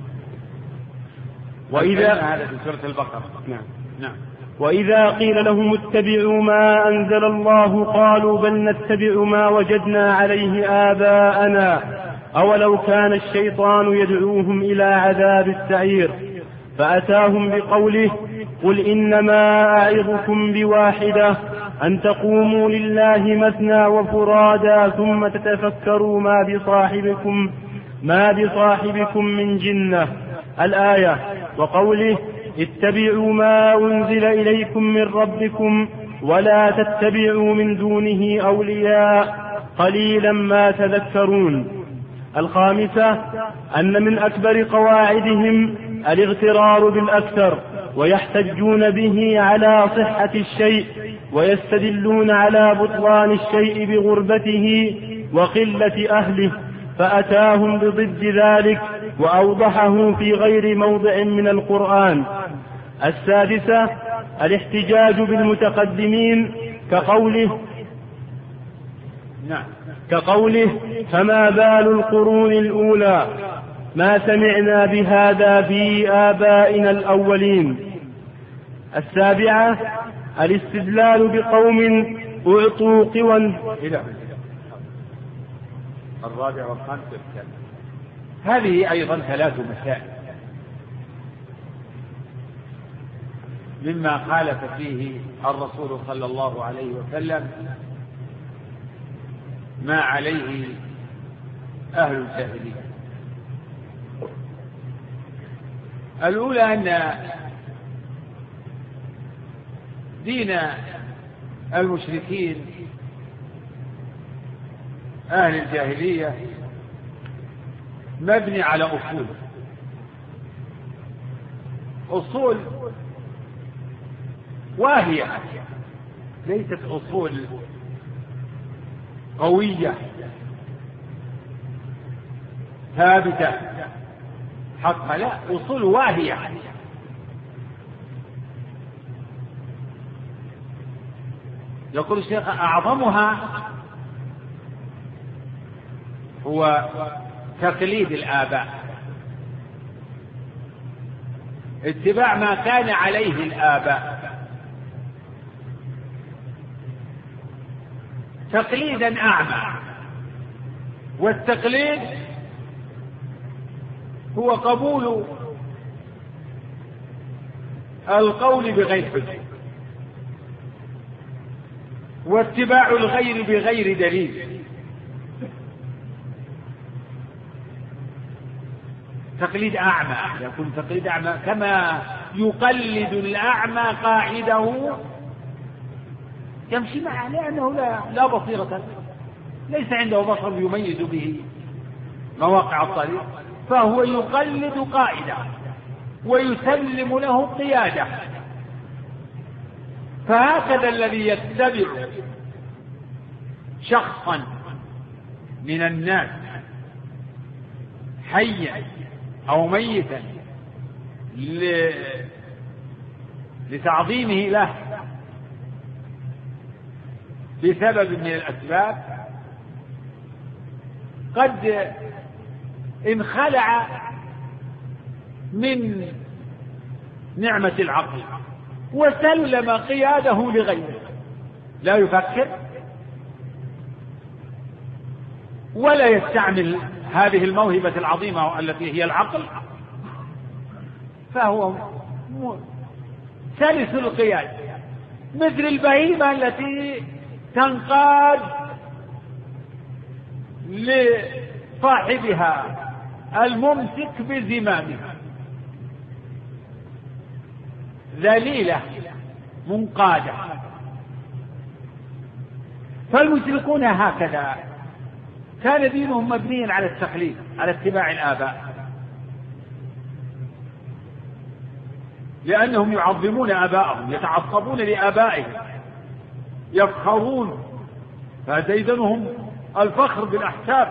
[SPEAKER 1] وإذا
[SPEAKER 3] هذا في سورة البقرة.
[SPEAKER 1] نعم
[SPEAKER 3] نعم.
[SPEAKER 1] وإذا قيل لهم اتبعوا ما أنزل الله قالوا بل نتبع ما وجدنا عليه آباءنا أولو كان الشيطان يدعوهم إلى عذاب السعير. فأتاهم بقوله: قل إنما أعظكم بواحدة أن تقوموا لله مثنى وفرادا ثم تتفكروا ما بصاحبكم ما بصاحبكم من جنة. الآية. وقوله: اتبعوا ما أنزل إليكم من ربكم ولا تتبعوا من دونه أولياء قليلا ما تذكرون. الخامسة أن من أكبر قواعدهم الاغترار بالأكثر، ويحتجون به على صحة الشيء ويستدلون على بطلان الشيء بغربته وقلة أهله، فأتاهم بضد ذلك وأوضحه في غير موضع من القرآن. السادسة الاحتجاج بالمتقدمين كقوله
[SPEAKER 3] نعم
[SPEAKER 1] كقوله فما بال القرون الأولى ما سمعنا بهذا في آبائنا الأولين. السابعة الاستدلال بقوم أعطوا قوى.
[SPEAKER 3] الرابع والخامس والسادس. هذه أيضا ثلاث مسائل مما خالف فيه الرسول صلى الله عليه وسلم ما عليه أهل الجاهلية. الأولى أن دين المشركين أهل الجاهلية مبني على أصول أصول واهية، ليست أصول قوية ثابتة حقا، لا، أصول واهية. يقول الشيخ أعظمها هو تقليد الآباء، اتباع ما كان عليه الآباء تقليدا أعمى. والتقليد هو قبول القول بغير حجة، واتباع الغير بغير دليل. تقليد أعمى، يكون تقليد أعمى كما يقلد الأعمى قاعده يمشي معه، لأنه لا, لا بصيرة، ليس عنده بصر يميز به مواقع الطريق، فهو يقلد قائده ويسلم له قيادة. فهكذا الذي يتبع شخصا من الناس حيا أو ميتا لتعظيمه له بسبب من الأسباب، قد انخلع من نعمة العقل وسلم قياده لغيره، لا يفكر ولا يستعمل هذه الموهبة العظيمة التي هي العقل، فهو سلس القياد مثل البهيمة التي تنقاد لصاحبها الممسك بزمامها، ذليلة منقادة. فالمشركون هكذا كان دينهم مبنيا على التقليد، على اتباع الآباء، لأنهم يعظمون آباءهم، يتعصبون لآبائهم، يفخرون، فديدنهم الفخر بالأحساب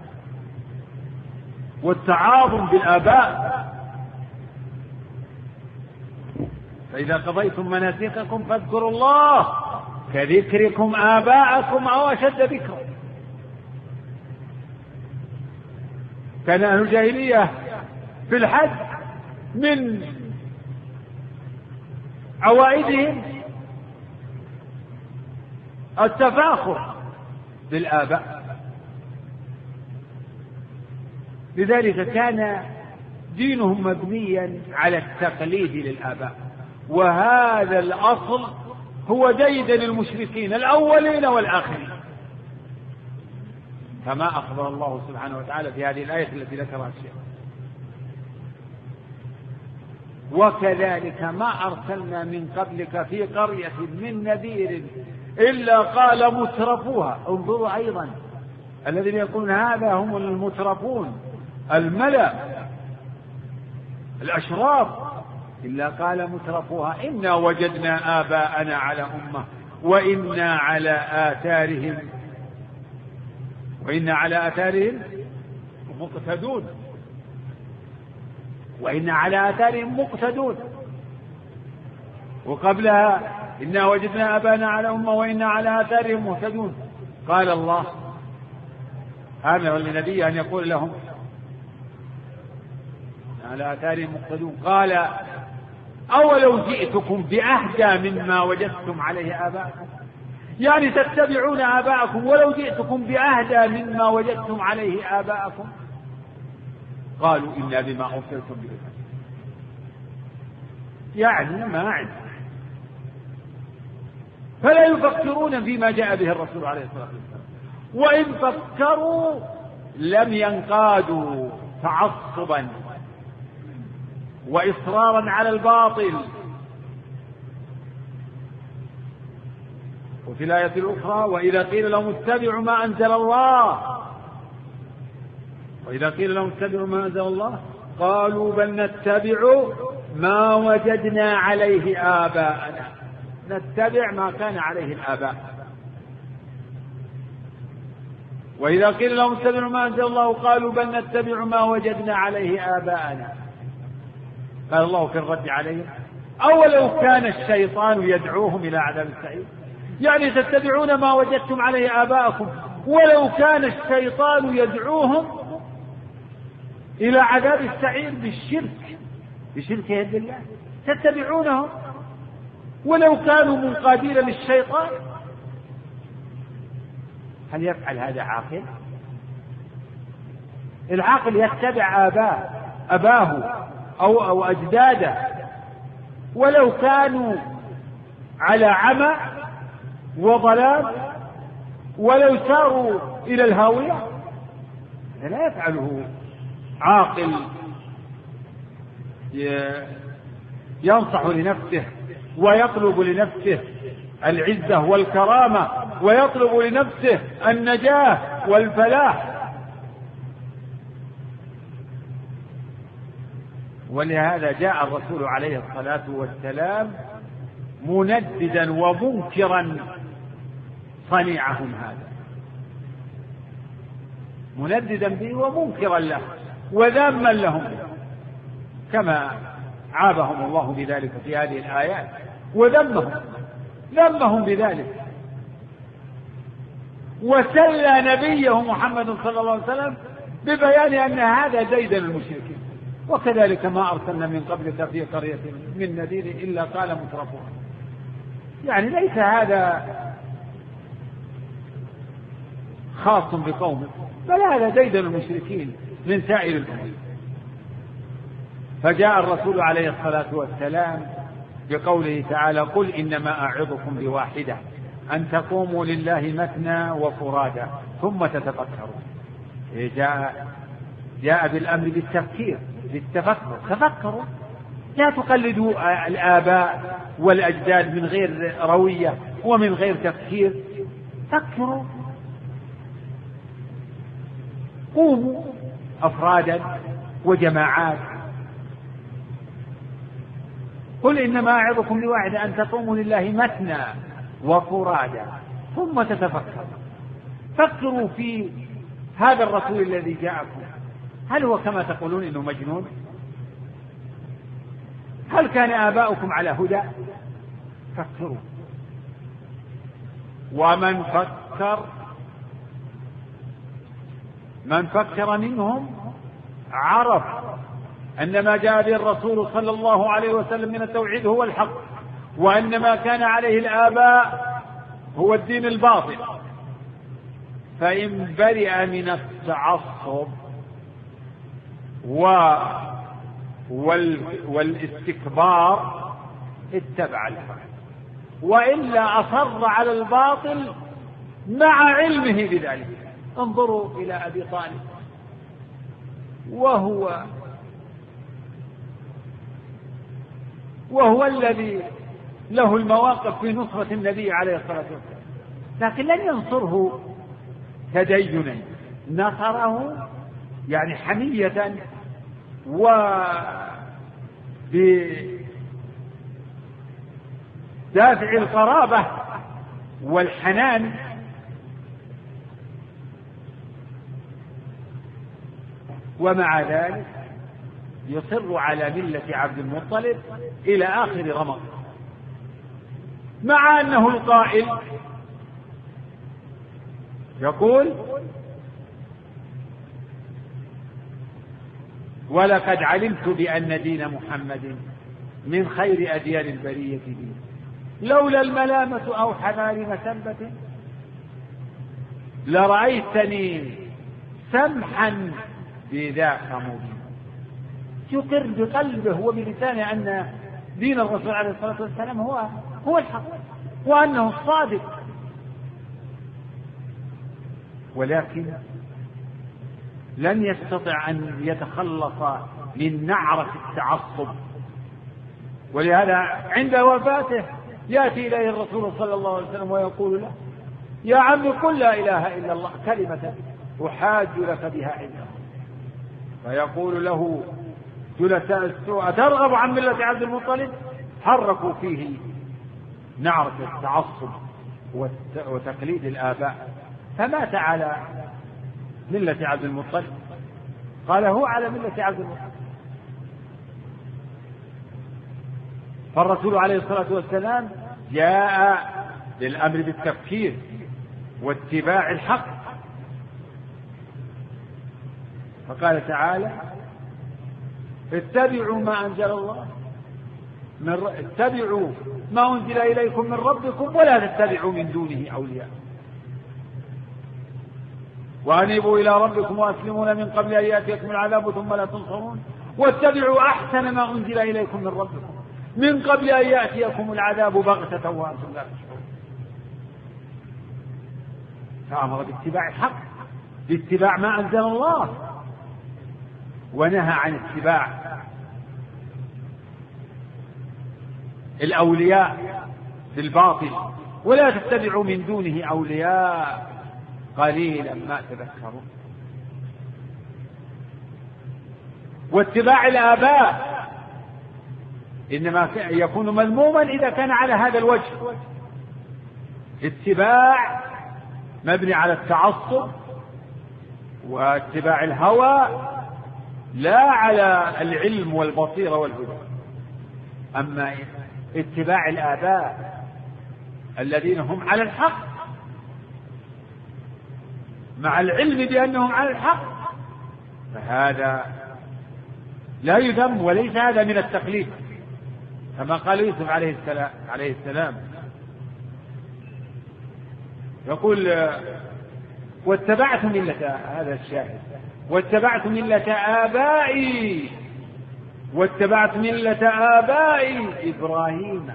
[SPEAKER 3] والتعاظم بالآباء. فإذا قضيتم مناسككم فاذكروا الله كذكركم آباءكم أو أشد ذكرا. كان أهل الجاهلية في الحج من عوائدهم التفاخر بالآباء، لذلك كان دينهم مبنيا على التقليد للآباء. وهذا الأصل هو ديدن المشركين الأولين والآخرين، كما أخبر الله سبحانه وتعالى في هذه الآية التي ذكرها الشيخ. وكذلك ما أرسلنا من قبلك في قرية من نذير إلا قال مترفوها. انظروا أيضا الذين يقولون هذا هم المترفون الملأ الأشراف، إلا قال مترفوها إنا وجدنا آباءنا على أمة وإنا على آثارهم وإنا على آثارهم مقتدون وإنا على آثارهم مقتدون. وقبلها إنا وجدنا آباءنا على أمة وإنا على آثارهم مهتدون. قال الله أمر لنبيه أن يقول لهم على آثارهم مقتدون. قال أولو جئتكم بأهدى مما وجدتم عليه آباءكم، يعني تتبعون آباءكم ولو جئتكم بأهدى مما وجدتم عليه آباءكم. قالوا إنا بما أرسلتم به، يعني ما عندهم، فلا يفكرون فيما جاء به الرسول عليه الصلاة والسلام، وإن فكروا لم ينقادوا تعصبا وإصرارا على الباطل. وفي الآية الأخرى وإذا قيل لهم اتبعوا ما أنزل الله وإذا قيل لهم اتبعوا ما أنزل الله قالوا بل نتبع ما وجدنا عليه آباءنا. نتبع ما كان عليه الآباء. وإذا قيل لهم اتبعوا ما أنزل الله قالوا بل نتبع ما وجدنا عليه آباءنا. قال الله في الرد عليهم أولو كان الشيطان يدعوهم إلى عذاب السعير، يعني تتبعون ما وجدتم عليه آباءكم ولو كان الشيطان يدعوهم إلى عذاب السعير بالشرك بشرك يد الله، تتبعونهم ولو كانوا منقادين للشيطان. هل يفعل هذا عاقل؟ العاقل يتبع آباء أباه أو, أو أجداده ولو كانوا على عمى وضلال، ولو ساروا إلى الهاوية. لا يفعله عاقل ينصح لنفسه ويطلب لنفسه العزة والكرامة ويطلب لنفسه النجاة والفلاح. ولهذا جاء الرسول عليه الصلاة والسلام منددا ومنكرا صنيعهم هذا، منددا به ومنكرا له وذاما لهم، كما عابهم الله بذلك في هذه الآيات وذمهم ذمهم بذلك، وسلى نبيه محمد صلى الله عليه وسلم ببيان أن هذا ديدن المشركين. وكذلك ما أرسلنا من قبلك في قرية من نذير إلا قال مترفوها. يعني ليس هذا خاص بقومه، بل هذا ديدن المشركين من سائر الأمم. فجاء الرسول عليه الصلاة والسلام بقوله تعالى قل إنما أعظكم بواحدة أن تقوموا لله مثنى وفرادا ثم تتفكروا. جاء جاء بالأمر بالتفكير بالتفكر. تفكروا، لا تقلدوا الآباء والأجداد من غير روية ومن غير تفكير. فكروا، قوموا أفرادا وجماعات. قل إنما أعظكم بواحدة أن تقوموا لله مثنى وفرادا ثم تتفكروا. فكروا في هذا الرسول الذي جاءكم، هل هو كما تقولون إنه مجنون؟ هل كان آباؤكم على هدى؟ فكروا. ومن فكر من فكر منهم عرف أن ما جاء به الرسول صلى الله عليه وسلم من التوحيد هو الحق، وأن ما كان عليه الآباء هو الدين الباطل. فإن برئ من التعصب و وال... والاستكبار اتبع الحق، وإلا أصر على الباطل مع علمه بذلك. انظروا إلى أبي طالب، وهو وهو الذي له المواقف في نصرة النبي عليه الصلاة والسلام، لكن لن ينصره تدينا، نصره يعني حمية وبدافع القرابة والحنان. ومع ذلك يصر على ملة عبد المطلب إلى آخر رمق، مع أنه القائل يقول ولقد علمت بأن دين محمد من خير أديان البرية دين، لولا الملامة أو حمار مسبة لرأيتني سمحا بذاك مبين. يقر بقلبه وبلسانه أن دين الرسول عليه الصلاة والسلام هو هو الحق وأنه الصادق، ولكن لن يستطع أن يتخلص من نعرة التعصب. ولهذا عند وفاته يأتي إليه الرسول صلى الله عليه وسلم ويقول له: يا عم قل لا إله إلا الله كلمة أحاج لك بها عند الله. فيقول له جلساء السوء: أترغب عن ملة عبد المطلب؟ حركوا فيه نعرة التعصب وتقليد الآباء، فمات على ملة عبد المطلب. قال: هو على ملة عبد المطلب. فالرسول عليه الصلاة والسلام جاء للأمر بالتفكير واتباع الحق، فقال تعالى: اتبعوا ما أنزل الله من ر... اتبعوا ما أنزل إليكم من ربكم ولا تتبعوا من دونه أولياء وأنيبوا إلى ربكم وأسلمون من قبل أن يأتيكم العذاب ثم لا تنصرون واتبعوا أحسن ما أنزل إليكم من ربكم من قبل أن يأتيكم العذاب بغتة وأنتم لا تشعرون. فأمر باتباع الحق، باتباع ما أنزل الله، ونهى عن اتباع الأولياء في الباطل. ولا تتبعوا من دونه أولياء قليلا ما تذكرون. واتباع الآباء إنما يكون مذموما إذا كان على هذا الوجه، اتباع مبني على التعصب واتباع الهوى لا على العلم والبصيرة والهدى. أما اتباع الآباء الذين هم على الحق مع العلم بأنهم على الحق فهذا لا يذم، وليس هذا من التقليد، كما قال يوسف عليه السلام, عليه السلام يقول: واتبعت ملة، هذا الشاهد، واتبعت ملة آبائي واتبعت ملة آبائي إبراهيم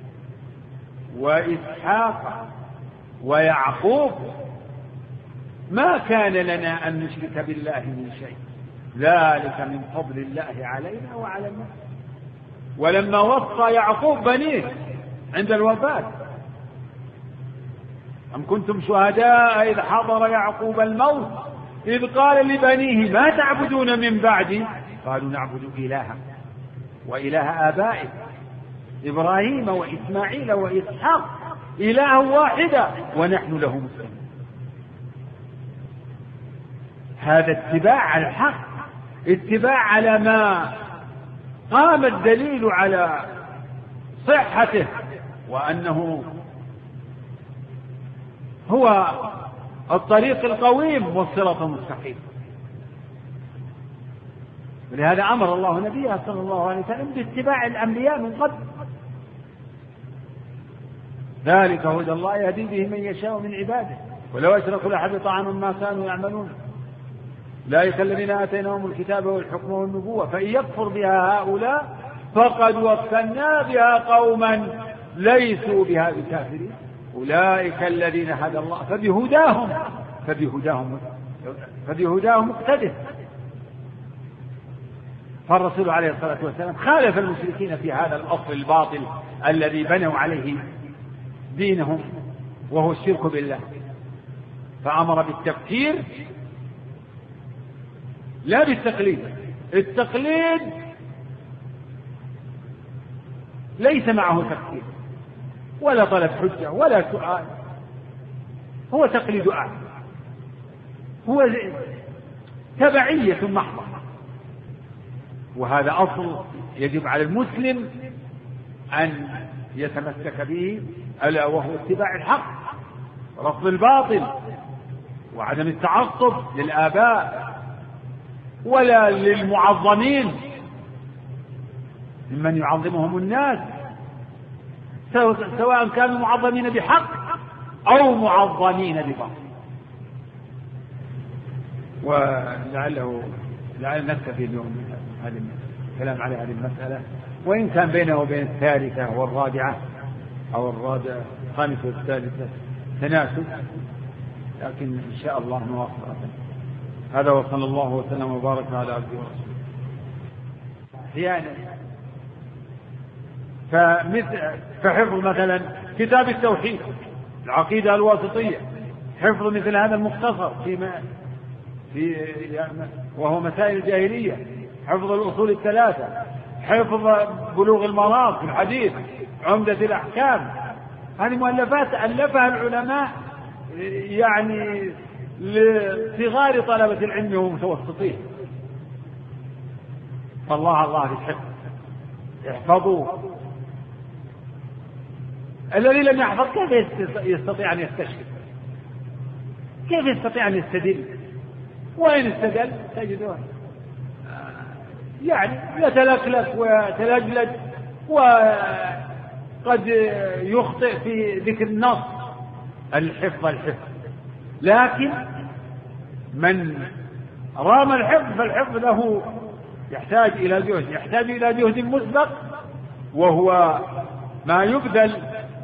[SPEAKER 3] وإسحاق ويعقوب ما كان لنا أن نشرك بالله من شيء ذلك من فضل الله علينا وعلى الناس. ولما وصى يعقوب بنيه عند الوفاة: أم كنتم شهداء إذ حضر يعقوب الموت إذ قال لبنيه ما تعبدون من بعدي قالوا نعبد إلهك وإله آبائك إبراهيم وإسماعيل وإسحاق إله واحدا ونحن له مسلمون. هذا اتباع على الحق، اتباع على ما قام الدليل على صحته وأنه هو الطريق القويم والصراط المستقيم. ولهذا أمر الله نبيه صلى الله عليه وسلم باتباع الأنبياء من قبل. ذلك هدى الله يهدي به من يشاء من عباده ولو أشركوا لحبط عنهم ما كانوا يعملون. أولئك الذين آتيناهم الكتاب والحكم والنبوة فإن يكفر بها هؤلاء فقد وكلنا بها قوما ليسوا بها بكافرين أولئك الذين هدى الله فبهداهم فبهداهم فبهداهم مقتده. فالرسول عليه الصلاة والسلام خالف المشركين في هذا الأصل الباطل الذي بنوا عليه دينهم وهو الشرك بالله، فأمر بالتفكير لا بالتقليد. التقليد ليس معه تفكير ولا طلب حجة ولا سؤال، هو تقليد أعلى، هو تبعية محضة. وهذا أصل يجب على المسلم أن يتمسك به، ألا وهو اتباع الحق ورفض الباطل وعدم التعصب للآباء ولا للمعظمين ممن يعظمهم الناس، سواء كانوا معظمين بحق أو معظمين بباطل. ولعله لعل نكتفي اليوم هذا الكلام على هذه المسألة، وإن كان بينه وبين الثالثة والرابعة أو الرابعة الخامسة والثالثة تناسب، لكن إن شاء الله نواصل. هذا وصلى الله وسلم وبارك على عبده ورسوله. أحيانا. فمثل فحفظ مثلا كتاب التوحيد العقيدة الواسطية، حفظ مثل هذا المختصر في في وهو مسائل الجاهلية، حفظ الأصول الثلاثة، حفظ بلوغ المرام في الحديث، عمدة الأحكام. هذه مؤلفات ألفها العلماء يعني لصغار طلبة العلم ومتوسطين. فالله الله في الحفظ، احفظوا. الذي لم يحفظ كيف يستطيع أن يستشهد؟ كيف يستطيع أن يستدل؟ وإن استدل تجده يعني يتلكلك ويتلجلج وقد يخطئ في ذكر النص. الحفظ الحفظ، لكن من رام الحفظ فالحفظ له يحتاج إلى جهد، يحتاج إلى جهد مسبق، وهو ما يبذل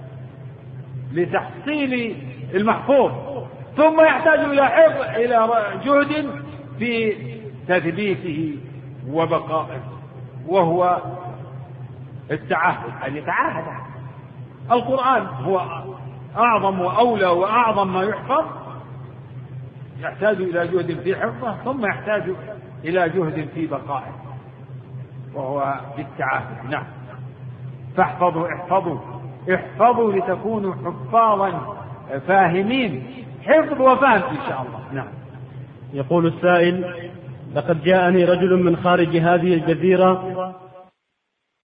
[SPEAKER 3] لتحصيل المحفوظ، ثم يحتاج إلى حفظ إلى جهد في تثبيته وبقائه، وهو التعهد، أن يتعاهد. القرآن هو أعظم وأولى وأعظم ما يحفظ، يحتاج إلى جهد في حفظه، ثم يحتاج إلى جهد في بقائه، وهو بالتعاهد. نعم. فاحفظوا احفظوا احفظوا لتكونوا حفاظا فاهمين، حفظ وفهم إن شاء الله. نعم.
[SPEAKER 1] يقول السائل: لقد جاءني رجل من خارج هذه الجزيرة